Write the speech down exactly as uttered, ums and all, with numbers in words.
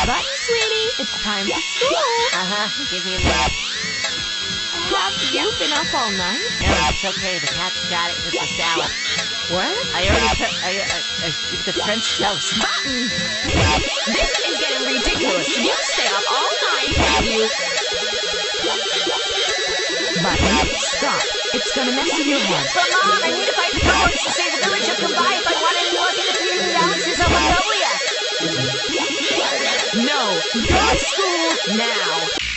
Button, sweetie, it's time for school. Uh-huh, give me a minute. Have you been up all night? No, it's okay, the cat's got it with the salad. What? I already put, I, I, I, the French toast. Button! This is getting ridiculous. You stay up all night and you... Button, stop. It's gonna mess with your head. But Mom, I need to fight the poets to save the village of Kumbai if I want any luck in the feuding galaxies of Mongolia. No, go to school now.